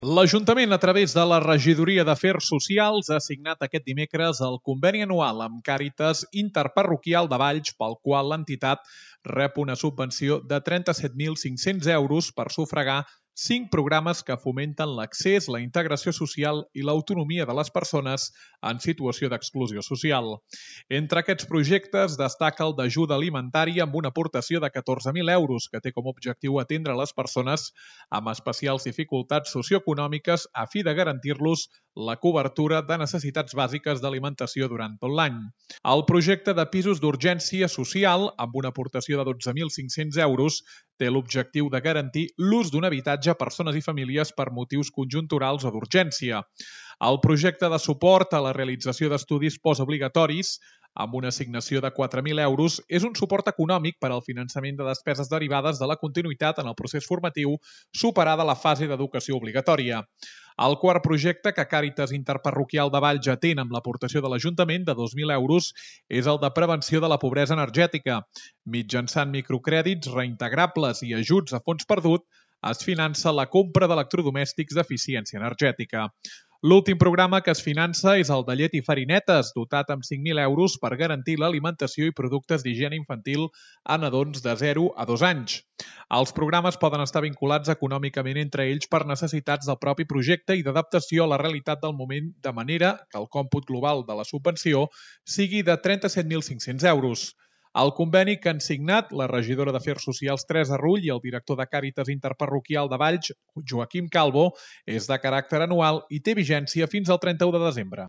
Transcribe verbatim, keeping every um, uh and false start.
L'Ajuntament, a través de la Regidoria d'Afers Socials, ha signat aquest dimecres el conveni anual amb Càritas Interparroquial de Valls, pel qual l'entitat rep una subvenció de trenta-set mil cinc-cents euros per sufragar cinc programes que fomenten l'accés, la integració social i l'autonomia de les persones en situació d'exclusió social. Entre aquests projectes destaca el d'ajuda alimentària amb una aportació de catorze mil euros que té com a objectiu atendre les persones amb especials dificultats socioeconòmiques a fi de garantir-los la cobertura de necessitats bàsiques d'alimentació durant tot l'any. El projecte de pisos d'urgència social, amb una aportació de dotze mil cinc-cents euros, té l'objectiu de garantir l'ús d'un habitatge a persones i famílies per motius conjunturals o d'urgència. El projecte de suport a la realització d'estudis postobligatoris, amb una assignació de quatre mil euros, és un suport econòmic per al finançament de despeses derivades de la continuïtat en el procés formatiu superada la fase d'educació obligatòria. El quart projecte que Càritas Interparroquial de Valls atén amb l'aportació de l'Ajuntament de dos mil euros és el de prevenció de la pobresa energètica. Mitjançant microcrèdits reintegrables i ajuts a fons perdut, es finança la compra d'electrodomèstics d'eficiència energètica. L'últim programa que es finança és el de llet i farinetes, dotat amb cinc mil euros per garantir l'alimentació i productes d'higiene infantil a nadons de zero a dos anys. Els programes poden estar vinculats econòmicament entre ells per necessitats del propi projecte i d'adaptació a la realitat del moment, de manera que el còmput global de la subvenció sigui de trenta-set mil cinc-cents euros. El conveni que han signat la regidora d'Afers Socials Teresa Rull i el director de Càritas Interparroquial de Valls, Joaquim Calvo, és de caràcter anual i té vigència fins al trenta-u de desembre.